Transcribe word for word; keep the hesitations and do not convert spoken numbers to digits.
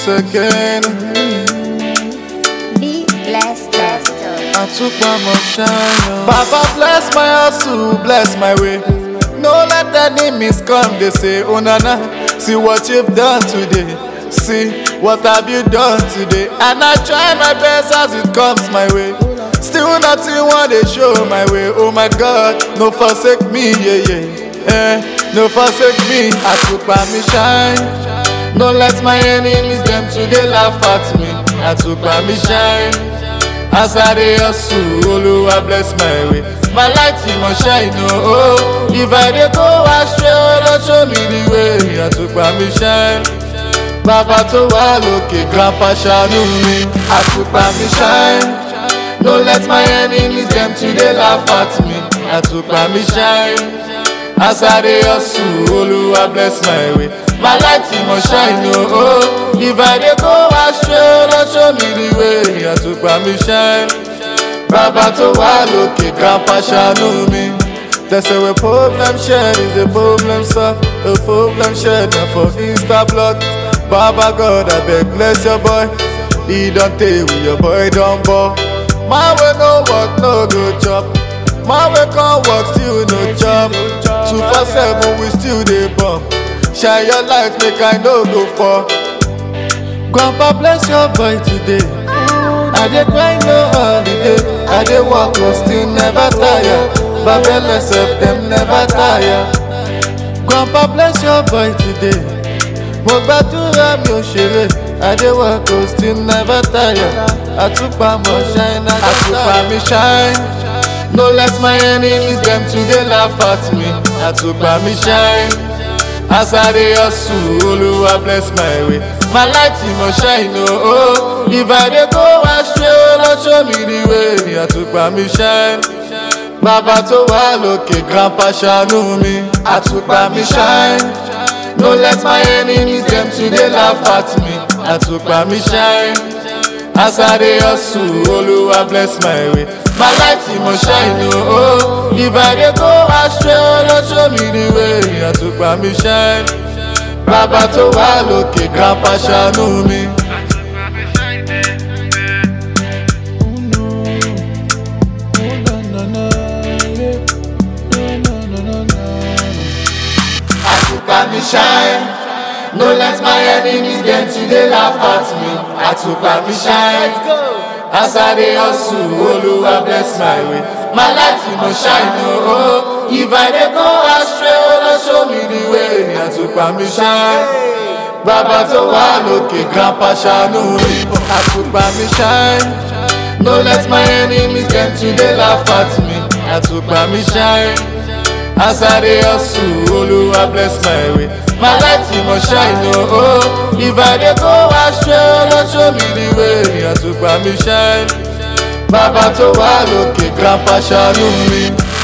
once again. Be blessed. I took my more shine. Baba bless my hustle, bless my way. No let enemies come, they say, oh nana, see what you've done today. See what have you done today. And I try my best as it comes my way. Still nothing want they show my way. Oh my God, no forsake me, yeah, yeah. Eh, no forsake me. I took my me shine. Don't let my enemies them today laugh at me. I took my me shine. As I dey hustle, Oluwa bless my way. My light in my shine, oh, oh. If I dey go astray, Lord show me the way. I took my me shine. Baba to wa lókè, grandpa ṣàánú mi. I took my me shine. Don't let my enemies them today laugh at me. I took my me shine. As I dey hustle, Oluwa bless my way. My light in my shine, oh, oh. If I dey go astray, Lord show me the way. I took my me shine. Baba to wa lókè, grandpa ṣàánú mi. They say we problem shared is a problem solved. A problem shared na for Insta blog. Baba God, I beg bless your boy. He don't tell with your boy don't ball. My way no work, no go chop. My way can't work, still no job. Two for seven, we still dey bump. Shine your light, make I no go for. Grandpa bless your boy today. I dey grind no holiday. I dey work, but still never tire. Babele self, them never tire. Grandpa bless your boy today. Mo gbàdúrà mi ò ṣeré. I dey work, but still never tire. Àtùpà mo shine, àtùpà mi shine. No let my enemies them today laugh at me. Àtùpà mi shine. As I dey hustle, Oluwa bless my way. My light in my shine, oh, oh. If I dey go astray, Lord show me the way. Àtùpà mi shine. Baba to wa lókè, grandpa ṣàánú mi. Àtùpà mi shine. Don't let my enemies them today laugh at me. Àtùpà mi shine. As I dey hustle, Oluwa bless my way. My light in my shine, oh, oh. If I dey go astray, Lord show me the way. Àtùpà mi shine. Baba to wa lókè, grandpa ṣàánú mi. Àtùpà mi shine. Don't let my enemies them today laugh at me. Àtùpà mi shine. As I dey hustle, Oluwa bless my way. My light in my shine, oh, oh. If I dey go astray, Lord show me the way. Àtùpà mi shine. Baba to wa lókè, grandpa ṣàánú mi. Àtùpà mi shine. Don't let my enemies them today laugh at me. Àtùpà mi shine. As I dey hustle, Oluwa bless my way. My light in my shine, oh, oh. If I dey go astray, Lord show me the way. Àtùpà mi shine. Baba to wa lókè, grandpa ṣàánú mi.